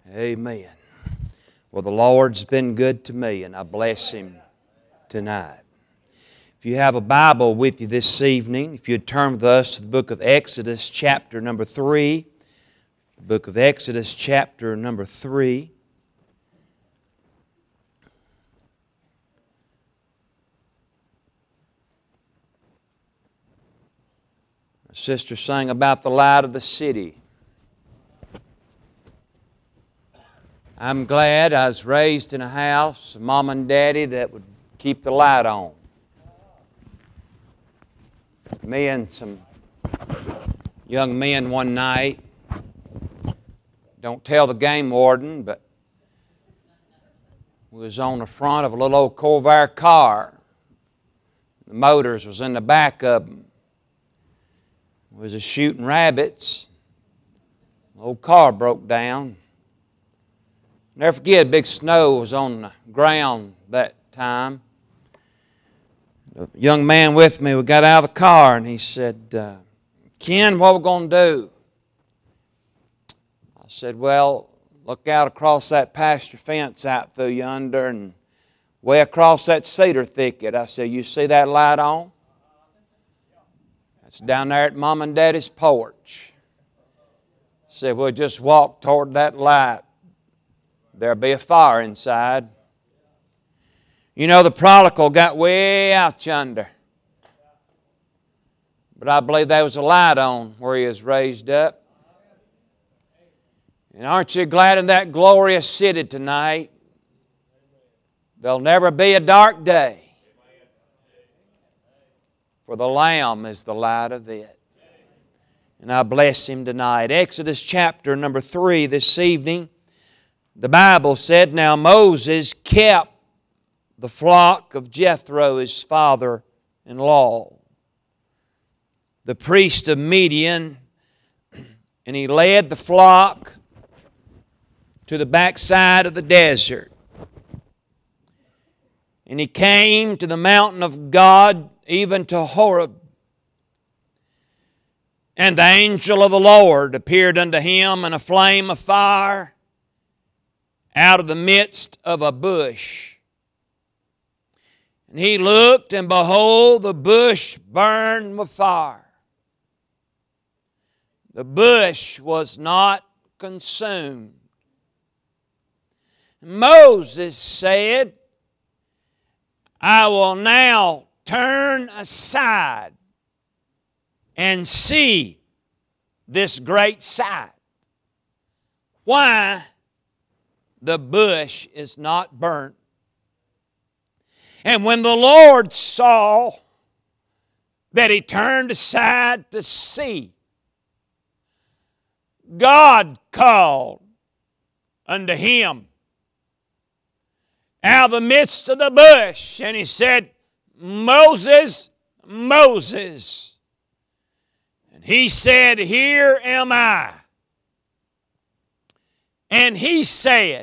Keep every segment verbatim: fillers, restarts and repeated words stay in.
Amen. Well, the Lord's been good to me, and I bless Him tonight. If you have a Bible with you this evening, if you'd turn with us to the book of Exodus, chapter number three. The book of Exodus, chapter number three. Our sister sang about the light of the city. I'm glad I was raised in a house, Mom and Daddy, that would keep the light on. Me and some young men one night, don't tell the game warden, but we was on the front of a little old Corvair car. The motors was in the back of them. We was a shooting rabbits. The old car broke down. Never forget, big snow was on the ground that time. The young man with me, we got out of the car and he said, uh, Ken, what are we going to do? I said, well, look out across that pasture fence out through yonder and way across that cedar thicket. I said, you see that light on? That's down there at Mom and Daddy's porch. I said, we'll just walk toward that light. There'll be a fire inside. You know, the prodigal got way out yonder. But I believe there was a light on where he was raised up. And aren't you glad in that glorious city tonight? There'll never be a dark day. For the Lamb is the light of it. And I bless Him tonight. Exodus chapter number three this evening. The Bible said, now Moses kept the flock of Jethro, his father-in-law, the priest of Midian, and he led the flock to the backside of the desert. And he came to the mountain of God, even to Horeb. And the angel of the Lord appeared unto him in a flame of fire, out of the midst of a bush. And he looked, and behold, the bush burned with fire. The bush was not consumed. Moses said, I will now turn aside and see this great sight. Why the bush is not burnt. And when the Lord saw that he turned aside to see, God called unto him out of the midst of the bush, and He said, Moses, Moses. And he said, here am I. And he said,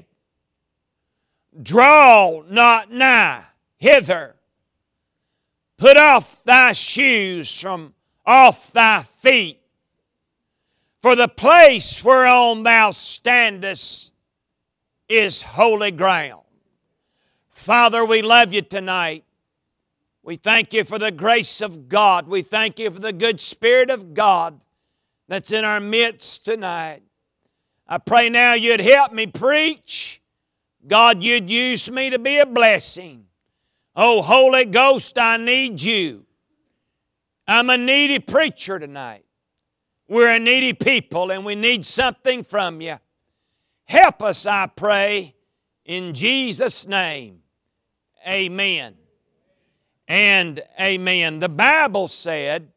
draw not nigh hither. Put off thy shoes from off thy feet. For the place whereon thou standest is holy ground. Father, we love You tonight. We thank You for the grace of God. We thank You for the good Spirit of God that's in our midst tonight. I pray now You'd help me preach. God, You'd use me to be a blessing. Oh, Holy Ghost, I need You. I'm a needy preacher tonight. We're a needy people and we need something from You. Help us, I pray, in Jesus' name. Amen. And amen. The Bible said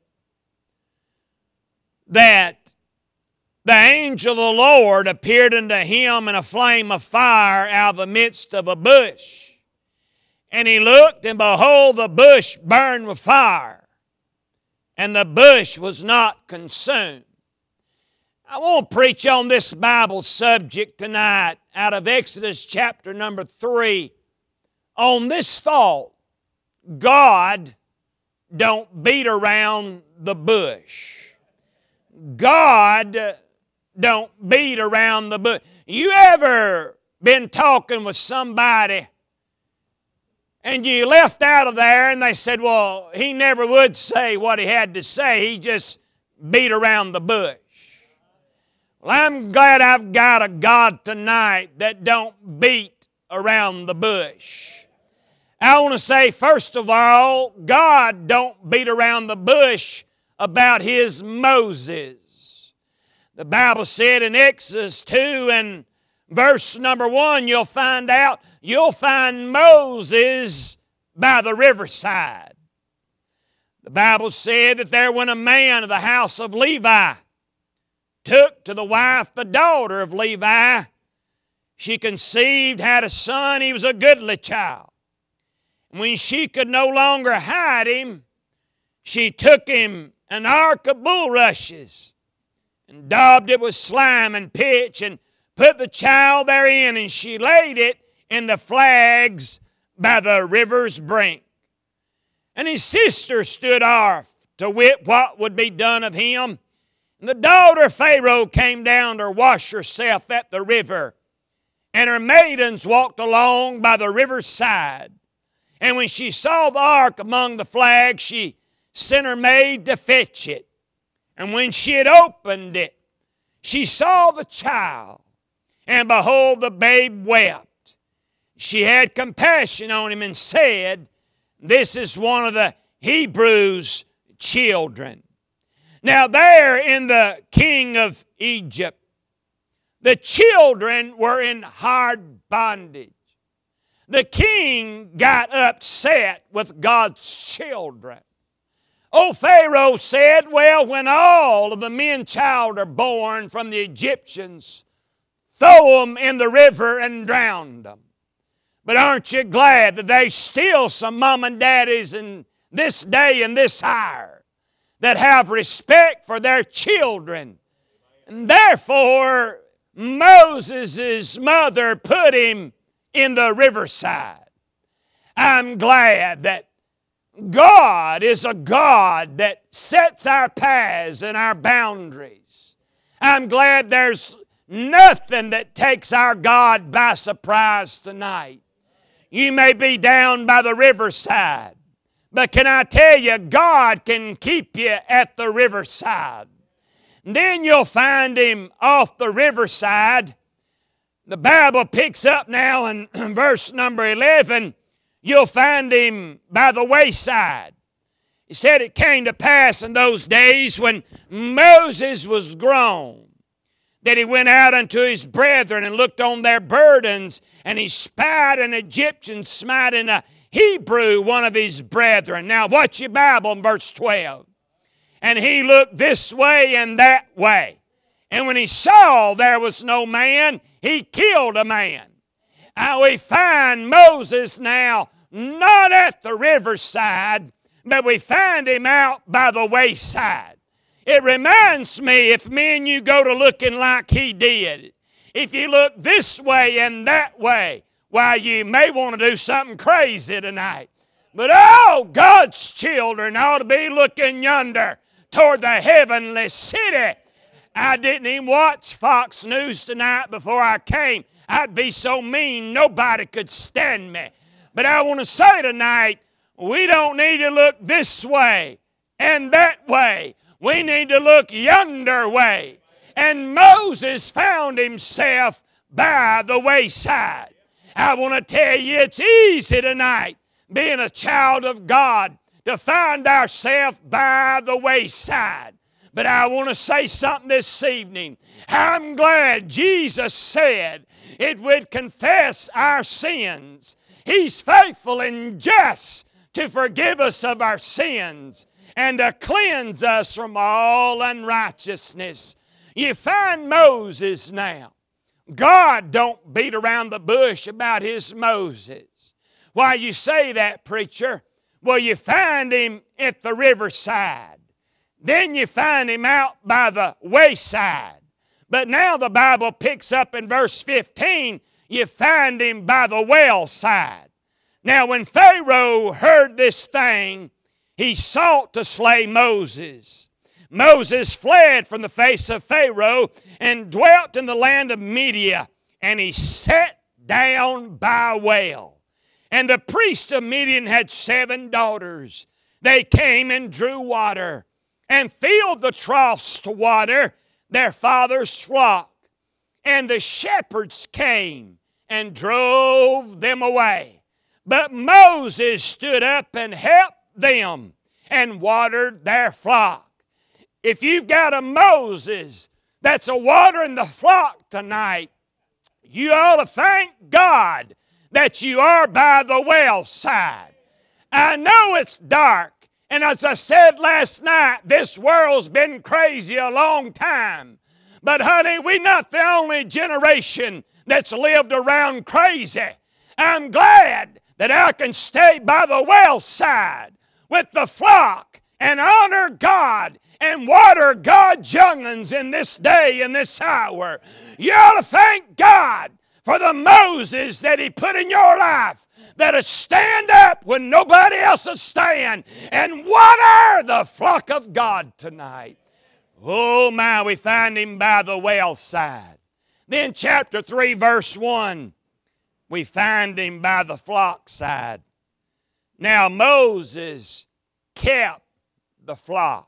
that the angel of the Lord appeared unto him in a flame of fire out of the midst of a bush. And he looked, and behold, the bush burned with fire, and the bush was not consumed. I want to preach on this Bible subject tonight out of Exodus chapter number three on this thought: God don't beat around the bush. God don't beat around the bush. You ever been talking with somebody and you left out of there and they said, well, he never would say what he had to say. He just beat around the bush. Well, I'm glad I've got a God tonight that don't beat around the bush. I want to say, first of all, God don't beat around the bush about His Moses. The Bible said in Exodus two and verse number one, you'll find out, you'll find Moses by the riverside. The Bible said that there went a man of the house of Levi, took to the wife the daughter of Levi. She conceived, had a son, he was a goodly child. And when she could no longer hide him, she took him an ark of bulrushes and daubed it with slime and pitch and put the child therein, and she laid it in the flags by the river's brink. And his sister stood off to wit what would be done of him. And the daughter of Pharaoh came down to wash herself at the river, and her maidens walked along by the river's side. And when she saw the ark among the flags, she sent her maid to fetch it. And when she had opened it, she saw the child, and behold, the babe wept. She had compassion on him and said, this is one of the Hebrews' children. Now there in the king of Egypt, the children were in hard bondage. The king got upset with God's children. Old Pharaoh said, well, when all of the men child are born from the Egyptians, throw them in the river and drown them. But aren't you glad that there's still some mom and daddies in this day and this hour that have respect for their children? And therefore, Moses' mother put him in the riverside. I'm glad that God is a God that sets our paths and our boundaries. I'm glad there's nothing that takes our God by surprise tonight. You may be down by the riverside, but can I tell you, God can keep you at the riverside. And then you'll find Him off the riverside. The Bible picks up now in verse number eleven, you'll find Him by the wayside. He said it came to pass in those days when Moses was grown, that he went out unto his brethren and looked on their burdens, and he spied an Egyptian smiting a Hebrew, one of his brethren. Now watch your Bible in verse twelve. And he looked this way and that way. And when he saw there was no man, he killed a man. And we find Moses now not at the riverside, but we find him out by the wayside. It reminds me, if me and you go to looking like he did, if you look this way and that way, why, you may want to do something crazy tonight. But oh, God's children ought to be looking yonder toward the heavenly city. I didn't even watch Fox News tonight before I came. I'd be so mean nobody could stand me. But I want to say tonight, we don't need to look this way and that way. We need to look yonder way. And Moses found himself by the wayside. I want to tell you, it's easy tonight, being a child of God, to find ourselves by the wayside. But I want to say something this evening. I'm glad Jesus said it would confess our sins. He's faithful and just to forgive us of our sins and to cleanse us from all unrighteousness. You find Moses now. God don't beat around the bush about His Moses. Why you say that, preacher? Well, you find him at the riverside. Then you find him out by the wayside. But now the Bible picks up in verse fifteen, you find him by the well side. Now when Pharaoh heard this thing, he sought to slay Moses. Moses fled from the face of Pharaoh and dwelt in the land of Media, and he sat down by a well. And the priest of Midian had seven daughters. They came and drew water and filled the troughs to water their father's flock. And the shepherds came and drove them away. But Moses stood up and helped them and watered their flock. If you've got a Moses that's a watering the flock tonight, you ought to thank God that you are by the well side. I know it's dark, and as I said last night, this world's been crazy a long time. But honey, we're not the only generation that's lived around crazy. I'm glad that I can stay by the well side with the flock and honor God and water God's young'uns in this day and this hour. You ought to thank God for the Moses that He put in your life that'll stand up when nobody else will stand and water the flock of God tonight. Oh my, we find him by the well side. Then chapter three, verse one, we find him by the flock side. Now Moses kept the flock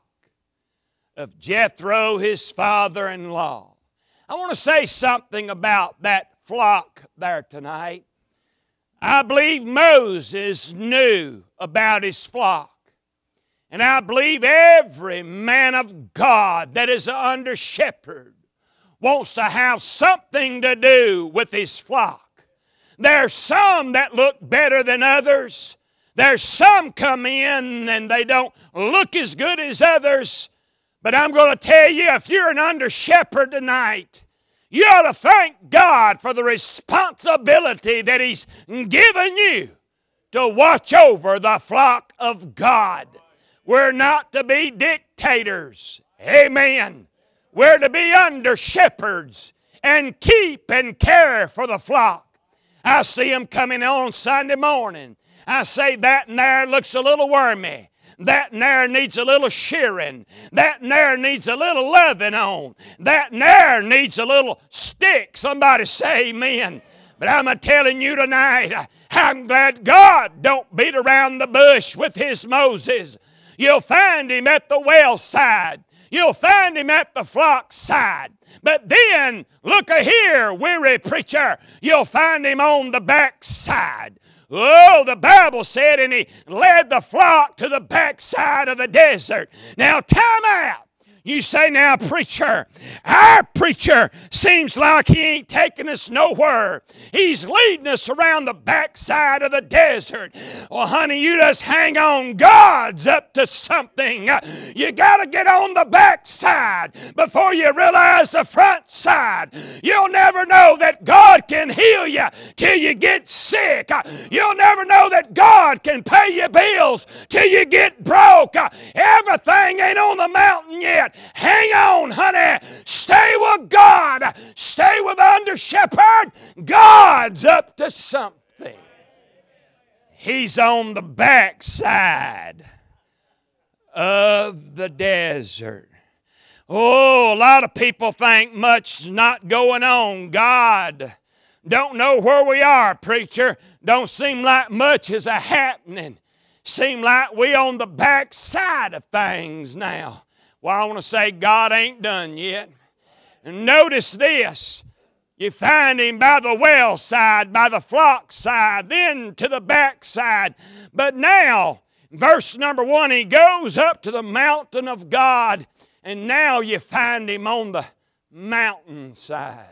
of Jethro, his father-in-law. I want to say something about that flock there tonight. I believe Moses knew about his flock. And I believe every man of God that is under shepherd wants to have something to do with his flock. There's some that look better than others. There's some come in and they don't look as good as others. But I'm going to tell you, if you're an under shepherd tonight, you ought to thank God for the responsibility that He's given you to watch over the flock of God. We're not to be dictators. Amen. We're to be under shepherds and keep and care for the flock. I see them coming on Sunday morning. I say that and there looks a little wormy. That and there needs a little shearing. That and there needs a little loving on. That and there needs a little stick. Somebody say amen. But I'm telling you tonight, I'm glad God don't beat around the bush with His Moses. You'll find Him at the well side. You'll find Him at the flock side. But then, look a here, weary preacher, you'll find Him on the back side. Oh, the Bible said, and He led the flock to the backside of the desert. Now, time out. You say, now, preacher, our preacher seems like he ain't taking us nowhere. He's leading us around the backside of the desert. Well, honey, you just hang on. God's up to something. You got to get on the backside before you realize the front side. You'll never know that God can heal you till you get sick. You'll never know that God can pay your bills till you get broke. Everything ain't on the mountain yet. Hang on, honey. Stay with God. Stay with the under shepherd. God's up to something. He's on the backside of the desert. Oh, a lot of people think much's not going on. God don't know where we are, preacher. Don't seem like much is a happening. Seem like we on the backside of things now. Well, I want to say God ain't done yet. And notice this. You find Him by the well side, by the flock side, then to the back side. But now, verse number one, He goes up to the mountain of God, and now you find Him on the mountain side.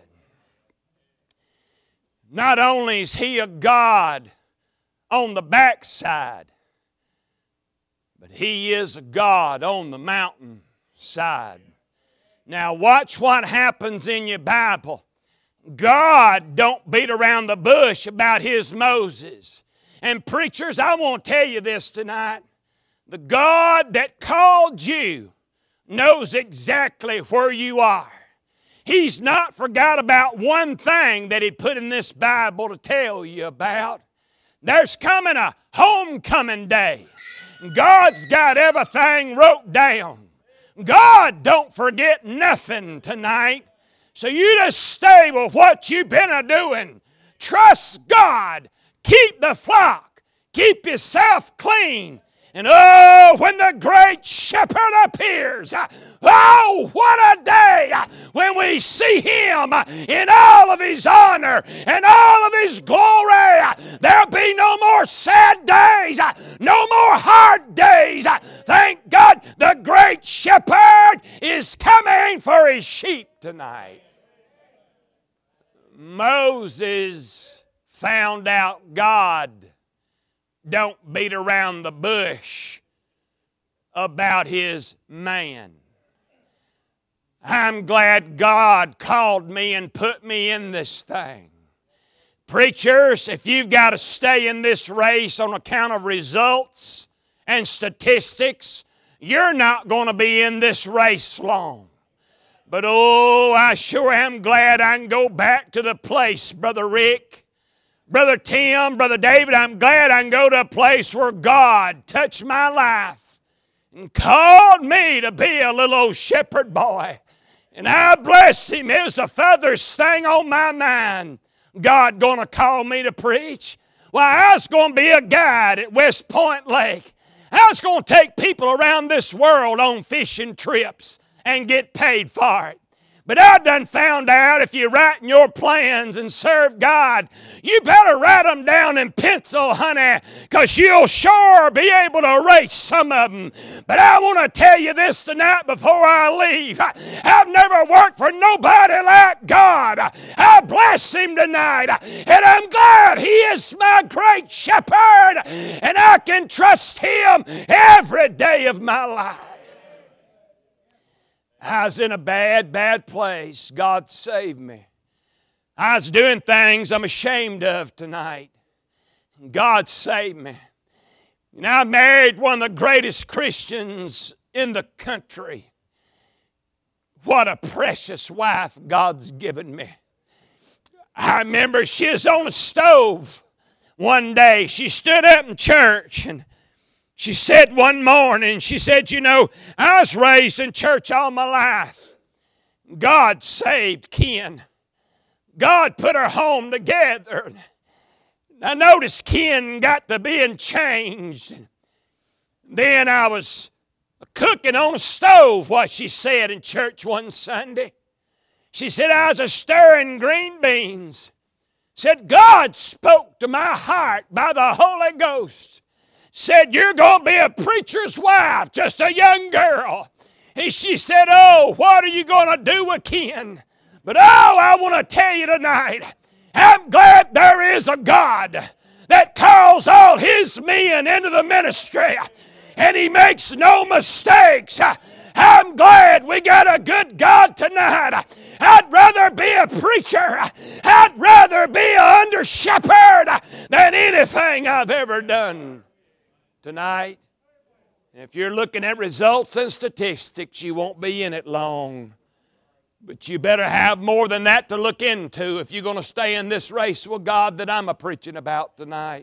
Not only is He a God on the back side, but He is a God on the mountain side. Now watch what happens in your Bible. God don't beat around the bush about His Moses. And preachers, I want to tell you this tonight. The God that called you knows exactly where you are. He's not forgot about one thing that He put in this Bible to tell you about. There's coming a homecoming day. God's got everything wrote down. God don't forget nothing tonight. So you just stay with what you've been a-doing. Trust God. Keep the flock. Keep yourself clean. And oh, when the great shepherd appears, oh, what a day when we see Him in all of His honor and all of His glory. There'll be no more sad days, no more hard days. Thank God the great shepherd is coming for His sheep tonight. Moses found out God don't beat around the bush about His man. I'm glad God called me and put me in this thing. Preachers, if you've got to stay in this race on account of results and statistics, you're not going to be in this race long. But oh, I sure am glad I can go back to the place, Brother Rick, Brother Tim, Brother David, I'm glad I can go to a place where God touched my life and called me to be a little old shepherd boy. And I bless Him. It was the furthest thing on my mind. God going to call me to preach? Well, I was going to be a guide at West Point Lake. I was going to take people around this world on fishing trips and get paid for it. But I done found out if you're writing your plans and serve God, you better write them down in pencil, honey, because you'll sure be able to erase some of them. But I want to tell you this tonight before I leave. I've never worked for nobody like God. I bless Him tonight, and I'm glad He is my great shepherd, and I can trust Him every day of my life. I was in a bad, bad place. God saved me. I was doing things I'm ashamed of tonight. God saved me. And I married one of the greatest Christians in the country. What a precious wife God's given me. I remember she was on a stove one day. She stood up in church and she said one morning, she said, you know, I was raised in church all my life. God saved Ken. God put our home together. I noticed Ken got to being changed. Then I was cooking on a stove, what she said in church one Sunday. She said, I was a stirring green beans. Said, God spoke to my heart by the Holy Ghost. Said, you're going to be a preacher's wife, just a young girl. And she said, oh, what are you going to do with Ken? But oh, I want to tell you tonight, I'm glad there is a God that calls all His men into the ministry. And He makes no mistakes. I'm glad we got a good God tonight. I'd rather be a preacher. I'd rather be an under shepherd than anything I've ever done. Tonight, if you're looking at results and statistics, you won't be in it long. But you better have more than that to look into if you're going to stay in this race with God that I'm a preaching about tonight.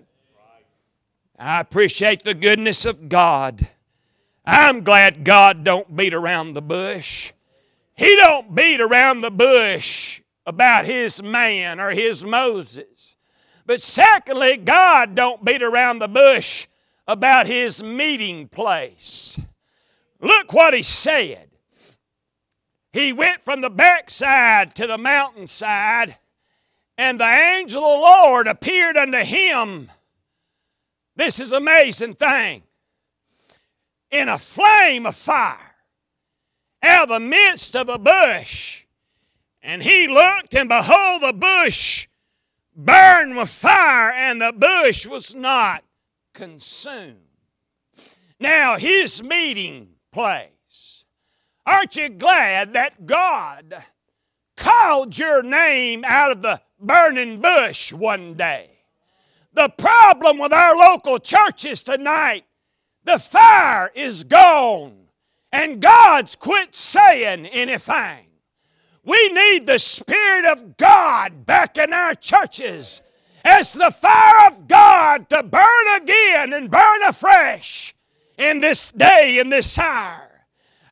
I appreciate the goodness of God. I'm glad God don't beat around the bush. He don't beat around the bush about His man or His Moses. But secondly, God don't beat around the bush about His meeting place. Look what He said. He went from the backside to the mountainside, and the angel of the Lord appeared unto him. This is an amazing thing. In a flame of fire, out of the midst of a bush. And he looked, and behold, the bush burned with fire, and the bush was not consumed. Now, His meeting place. Aren't you glad that God called your name out of the burning bush one day? The problem with our local churches tonight, the fire is gone, and God's quit saying anything. We need the Spirit of God back in our churches. It's the fire of God to burn again and burn afresh in this day, in this hour.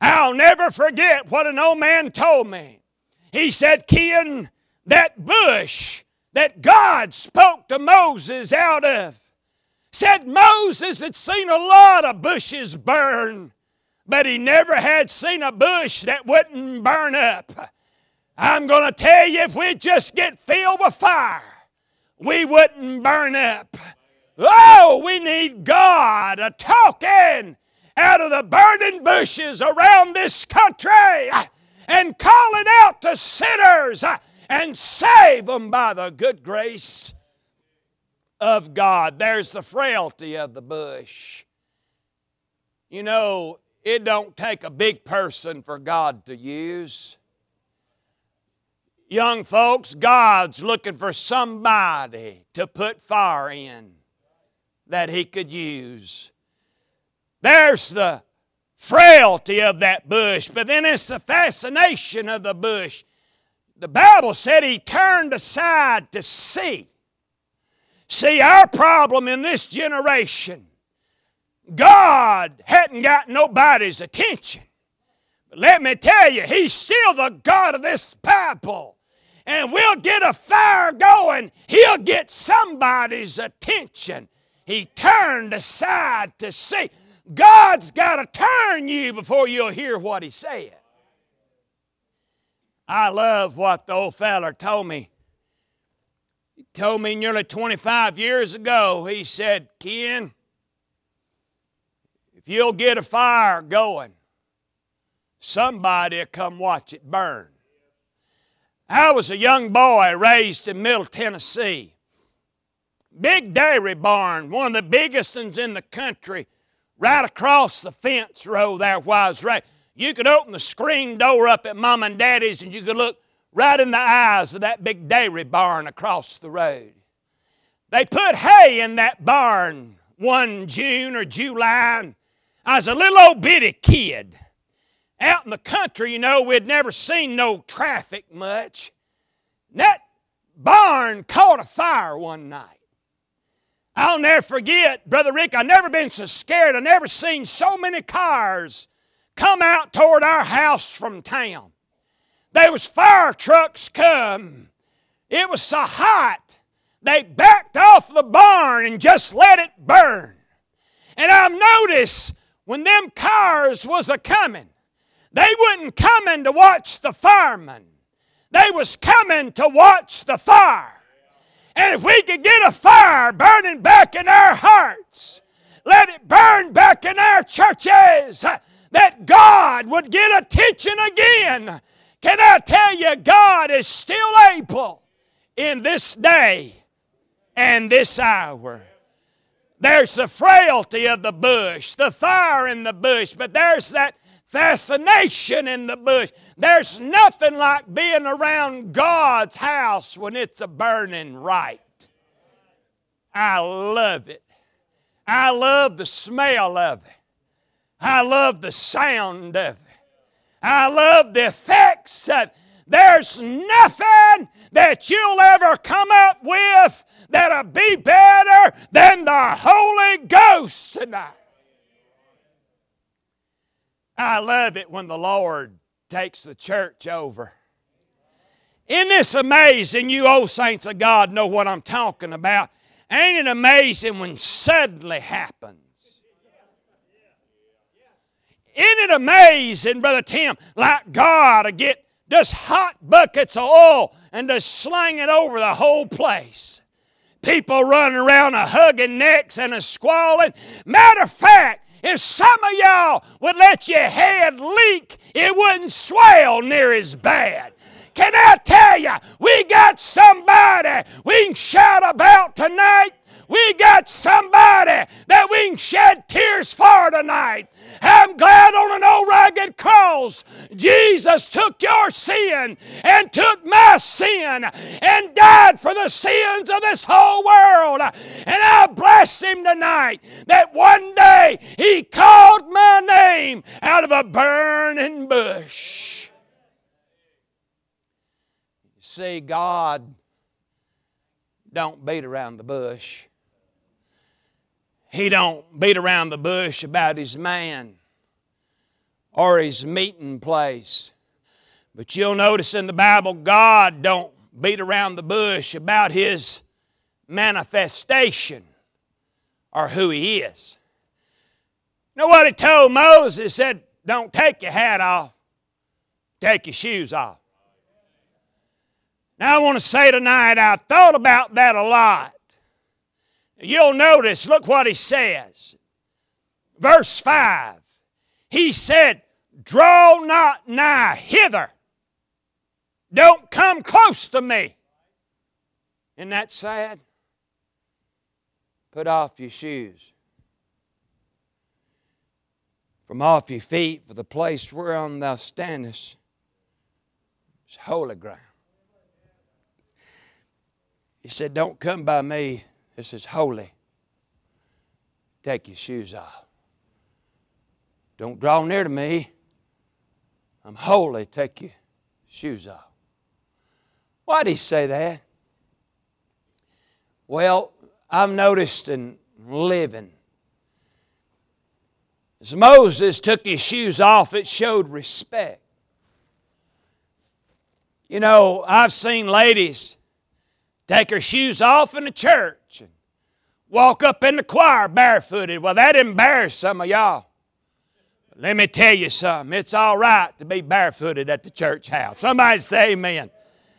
I'll never forget what an old man told me. He said, Ken, that bush that God spoke to Moses out of, said Moses had seen a lot of bushes burn, but he never had seen a bush that wouldn't burn up. I'm going to tell you, if we'd just get filled with fire, we wouldn't burn up. Oh, we need God a talking out of the burning bushes around this country and calling out to sinners and save them by the good grace of God. There's the frailty of the bush. You know, it don't take a big person for God to use. Young folks, God's looking for somebody to put fire in that He could use. There's the frailty of that bush, but then it's the fascination of the bush. The Bible said He turned aside to see. See, our problem in this generation, God hadn't got nobody's attention. But let me tell you, He's still the God of this Bible. And we'll get a fire going, He'll get somebody's attention. He turned aside to see. God's got to turn you before you'll hear what He said. I love what the old feller told me. He told me nearly twenty-five years ago, he said, Ken, if you'll get a fire going, somebody will come watch it burn. I was a young boy raised in Middle Tennessee. Big dairy barn, one of the biggest ones in the country, right across the fence row there where I was raised. You could open the screen door up at Mom and Daddy's and you could look right in the eyes of that big dairy barn across the road. They put hay in that barn one June or July. And I was a little old bitty kid. Out in the country, you know, we'd never seen no traffic much. And that barn caught a fire one night. I'll never forget, Brother Rick, I've never been so scared. I've never seen so many cars come out toward our house from town. There was fire trucks come. It was so hot, they backed off the barn and just let it burn. And I've noticed when them cars was a-coming, they wasn't coming to watch the firemen. They was coming to watch the fire. And if we could get a fire burning back in our hearts, let it burn back in our churches, that God would get attention again. Can I tell you, God is still able in this day and this hour. There's the frailty of the bush, the fire in the bush, but there's that fascination in the bush. There's nothing like being around God's house when it's a burning right. I love it. I love the smell of it. I love the sound of it. I love the effects of it. There's nothing that you'll ever come up with that'll be better than the Holy Ghost tonight. I love it when the Lord takes the church over. Isn't this amazing? You old saints of God know what I'm talking about. Ain't it amazing when suddenly happens? Isn't it amazing, Brother Tim, like God to get just hot buckets of oil and to sling it over the whole place? People running around a hugging necks and a squalling. Matter of fact, if some of y'all would let your head leak, it wouldn't swell near as bad. Can I tell you, we got somebody we can shout about tonight. We got somebody that we can shed tears for tonight. I'm glad on an old rugged cross, Jesus took your sin and took my sin and died for the sins of this whole world. And I bless Him tonight that one day He called my name out of a burning bush. You see, God don't beat around the bush. He don't beat around the bush about His man or His meeting place. But you'll notice in the Bible, God don't beat around the bush about His manifestation or who He is. You know what He told Moses? He said, don't take your hat off, take your shoes off. Now I want to say tonight, I've thought about that a lot. You'll notice, look what He says. Verse five, He said, draw not nigh hither. Don't come close to me. Isn't that sad? Put off your shoes from off your feet, for the place whereon thou standest is holy ground. He said, don't come by me. This is holy. Take your shoes off. Don't draw near to me. I'm holy. Take your shoes off. Why did He say that? Well, I've noticed in living, as Moses took his shoes off, it showed respect. You know, I've seen ladies take her shoes off in the church and walk up in the choir barefooted. Well, that embarrassed some of y'all. Let me tell you something. It's all right to be barefooted at the church house. Somebody say amen.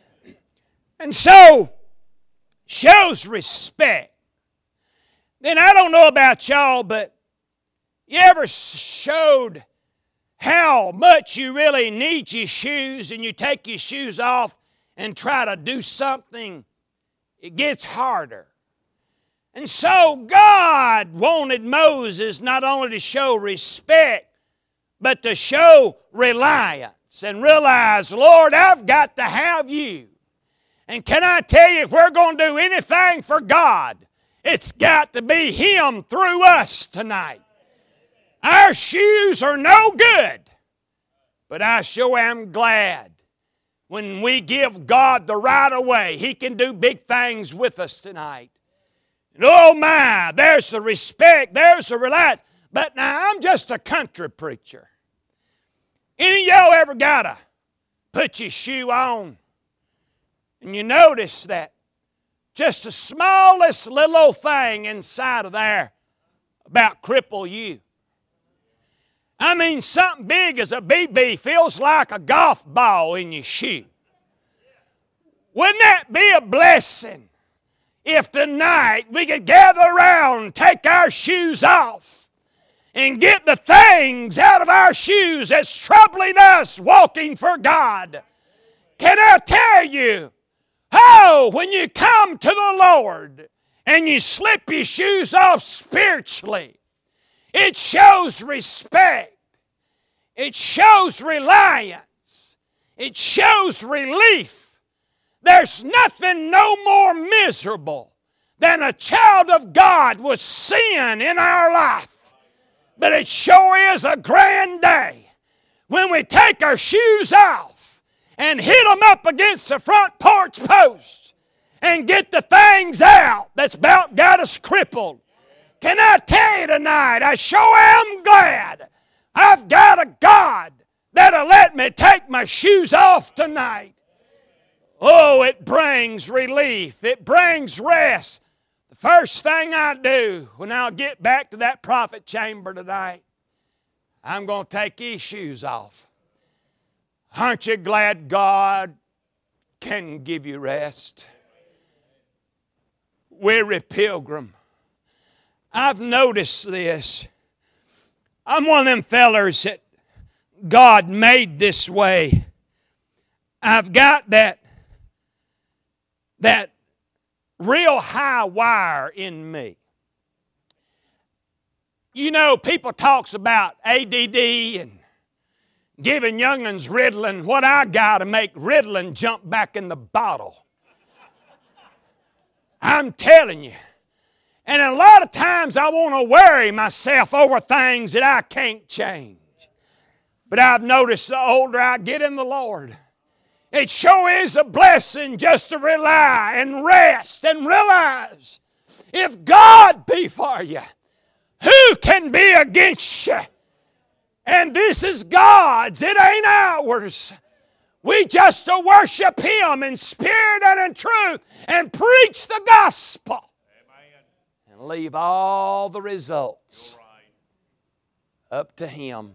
And so, shows respect. Then I don't know about y'all, but you ever showed how much you really need your shoes and you take your shoes off and try to do something? It gets harder. And so God wanted Moses not only to show respect, but to show reliance and realize, Lord, I've got to have You. And can I tell you, if we're going to do anything for God, it's got to be Him through us tonight. Our shoes are no good, but I sure am glad when we give God the right of way. He can do big things with us tonight. And oh my, there's the respect, there's the reliance. But now I'm just a country preacher. Any of y'all ever got to put your shoe on? And you notice that just the smallest little old thing inside of there about cripple you. I mean, something big as a B B feels like a golf ball in your shoe. Wouldn't that be a blessing if tonight we could gather around and take our shoes off and get the things out of our shoes that's troubling us walking for God? Can I tell you, oh, when you come to the Lord and you slip your shoes off spiritually, it shows respect. It shows reliance. It shows relief. There's nothing no more miserable than a child of God with sin in our life. But it sure is a grand day when we take our shoes off and hit them up against the front porch post and get the things out that's about got us crippled. Can I tell you tonight, I sure am glad I've got a God that'll let me take my shoes off tonight. Oh, it brings relief. It brings rest. The first thing I do when I get back to that prophet chamber tonight, I'm going to take these shoes off. Aren't you glad God can give you rest? Weary pilgrim, I've noticed this. I'm one of them fellers that God made this way. I've got that, that real high wire in me. You know, people talks about A D D and giving young'uns Ritalin. What I got to make Ritalin jump back in the bottle. I'm telling you. And a lot of times I want to worry myself over things that I can't change. But I've noticed the older I get in the Lord, it sure is a blessing just to rely and rest and realize if God be for you, who can be against you? And this is God's. It ain't ours. We just to worship Him in spirit and in truth and preach the gospel. And leave all the results up to Him.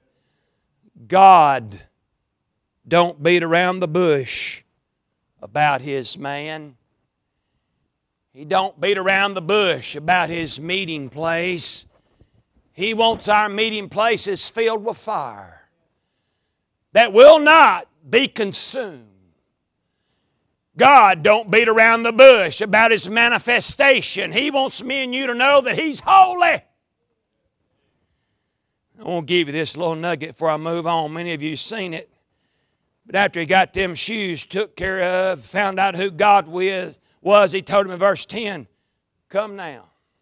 God don't beat around the bush about His man. He don't beat around the bush about His meeting place. He wants our meeting places filled with fire that will not be consumed. God don't beat around the bush about His manifestation. He wants me and you to know that He's holy. I want to give you this little nugget before I move on. Many of you have seen it. But after he got them shoes took care of, found out who God was, was he told him in verse ten, come now.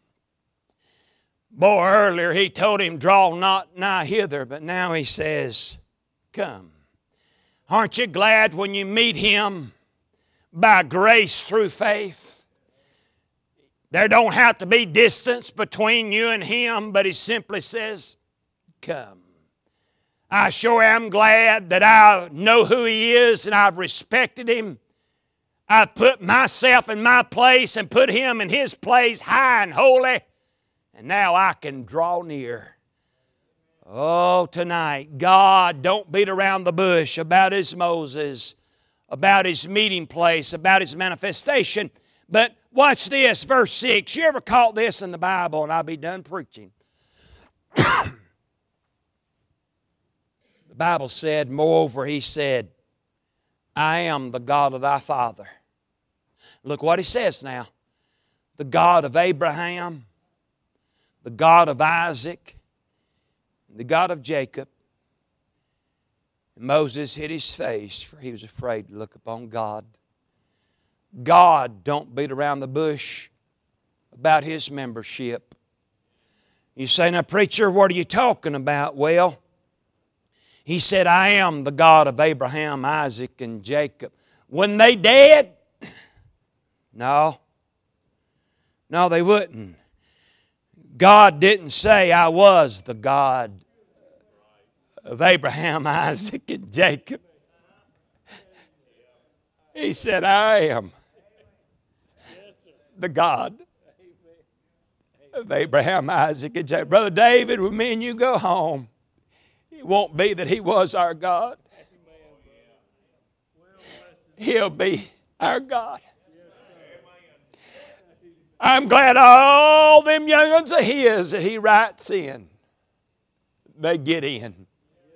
Boy, earlier he told him, draw not nigh hither, but now he says, come. Aren't you glad when you meet Him by grace through faith? There don't have to be distance between you and Him, but He simply says, come. I sure am glad that I know who He is and I've respected Him. I've put myself in my place and put Him in His place high and holy. And now I can draw near. Oh, tonight, God don't beat around the bush about His Moses, about His meeting place, about His manifestation. But watch this, verse six. You ever caught this in the Bible? And I'll be done preaching. The Bible said, moreover, He said, I am the God of thy father. Look what He says now. The God of Abraham, the God of Isaac, the God of Jacob. And Moses hid his face, for he was afraid to look upon God. God don't beat around the bush about His membership. You say, now preacher, what are you talking about? Well, He said, I am the God of Abraham, Isaac, and Jacob. When they dead? No. No, they wouldn't. God didn't say, I was the God of Abraham, Isaac, and Jacob. He said, I am the God of Abraham, Isaac, and Jacob. Brother David, when me and you go home, it won't be that He was our God. He'll be our God. I'm glad all them young ones of His that He writes in, they get in.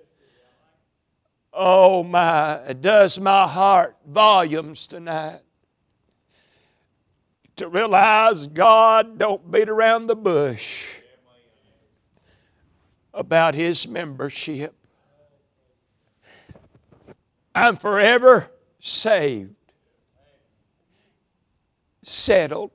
Oh my, it does my heart volumes tonight to realize God don't beat around the bush about His membership. I'm forever saved, settled.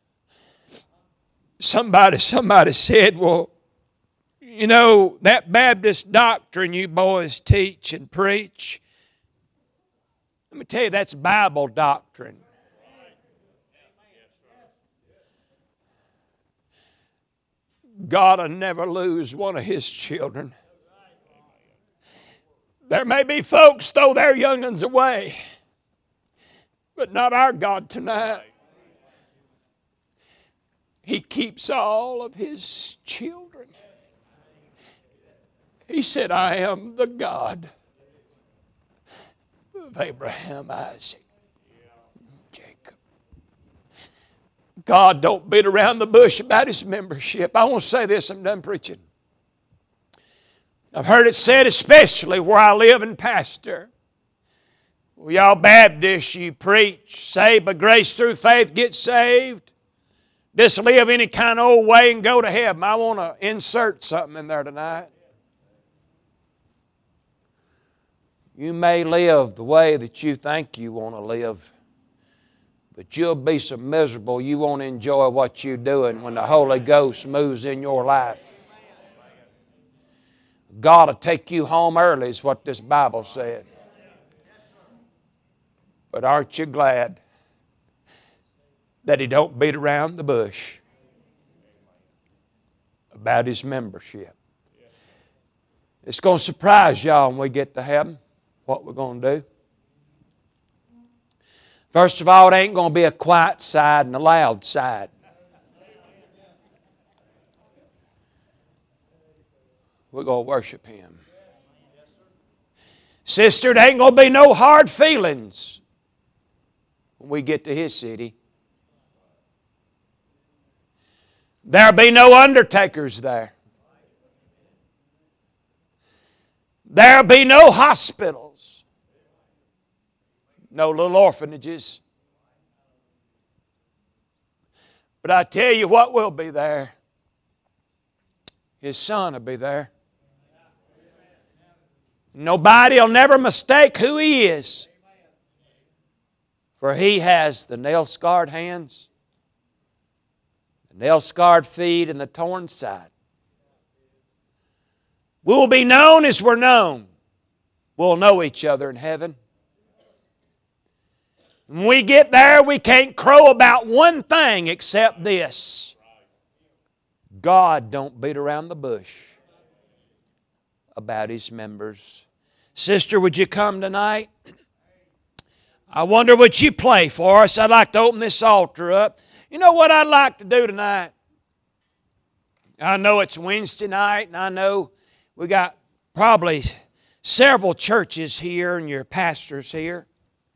Somebody, somebody said, well, you know, that Baptist doctrine you boys teach and preach, let me tell you, that's Bible doctrine. God will never lose one of His children. There may be folks throw their young'uns away, but not our God tonight. He keeps all of His children. He said, I am the God of Abraham, Isaac, Jacob. God don't beat around the bush about His membership. I want to say this, I'm done preaching. I've heard it said, especially where I live and pastor. Well, y'all Baptists, you preach, saved by grace through faith, get saved. Just live any kind of old way and go to heaven. I want to insert something in there tonight. You may live the way that you think you want to live, but you'll be so miserable you won't enjoy what you're doing when the Holy Ghost moves in your life. God will take you home early is what this Bible said. But aren't you glad that He don't beat around the bush about His membership? It's going to surprise y'all when we get to heaven, what we're going to do. First of all, it ain't going to be a quiet side and a loud side. We're going to worship Him. Sister, there ain't going to be no hard feelings when we get to His city. There'll be no undertakers there. There'll be no hospitals. No little orphanages. But I tell you what will be there. His Son will be there. Nobody will never mistake who He is. For He has the nail-scarred hands, the nail-scarred feet, and the torn side. We will be known as we're known. We'll know each other in heaven. When we get there, we can't crow about one thing except this. God don't beat around the bush about His members. Sister, would you come tonight? I wonder would you play for us? I'd like to open this altar up. You know what I'd like to do tonight? I know it's Wednesday night, and I know we got probably several churches here and your pastors here.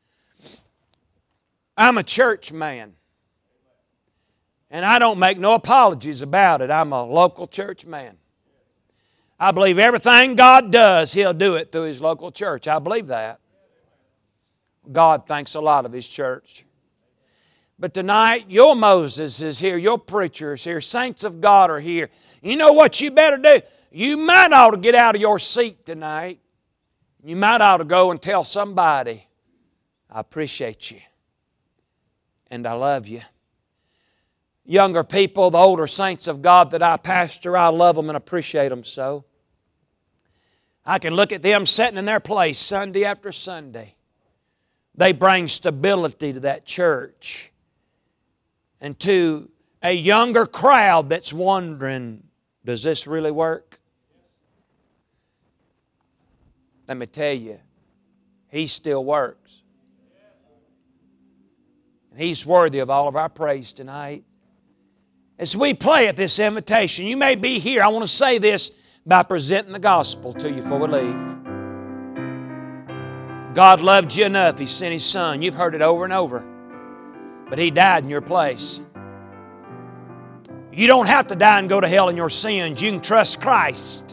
I'm a church man. And I don't make no apologies about it. I'm a local church man. I believe everything God does, He'll do it through His local church. I believe that. God thinks a lot of His church. But tonight, your Moses is here, your preacher is here, saints of God are here. You know what you better do? You might ought to get out of your seat tonight. You might ought to go and tell somebody, I appreciate you and I love you. Younger people, the older saints of God that I pastor, I love them and appreciate them so. I can look at them sitting in their place Sunday after Sunday. They bring stability to that church. And to a younger crowd that's wondering, does this really work? Let me tell you, He still works. And He's worthy of all of our praise tonight. As we play at this invitation, you may be here. I want to say this by presenting the gospel to you before we leave. God loved you enough, He sent His Son. You've heard it over and over. But He died in your place. You don't have to die and go to hell in your sins. You can trust Christ.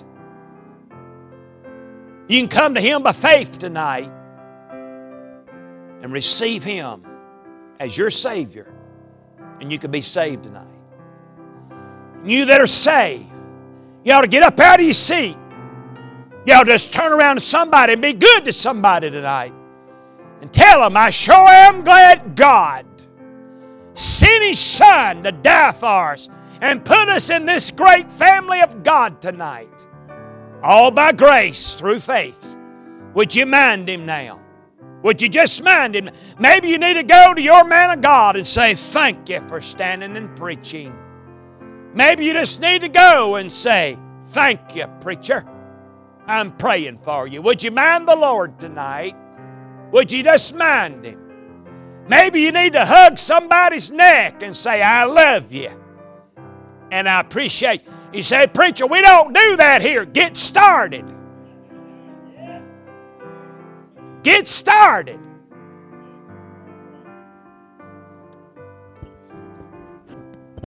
You can come to Him by faith tonight and receive Him as your Savior. And you can be saved tonight. You that are saved, you ought to get up out of your seat. You ought to just turn around to somebody and be good to somebody tonight. And tell them, I sure am glad God sent His Son to die for us and put us in this great family of God tonight. All by grace through faith. Would you mind Him now? Would you just mind Him? Maybe you need to go to your man of God and say, thank you for standing and preaching. Maybe you just need to go and say, thank you, preacher. I'm praying for you. Would you mind the Lord tonight? Would you just mind Him? Maybe you need to hug somebody's neck and say, I love you. And I appreciate you. You say, preacher, we don't do that here. Get started. Get started.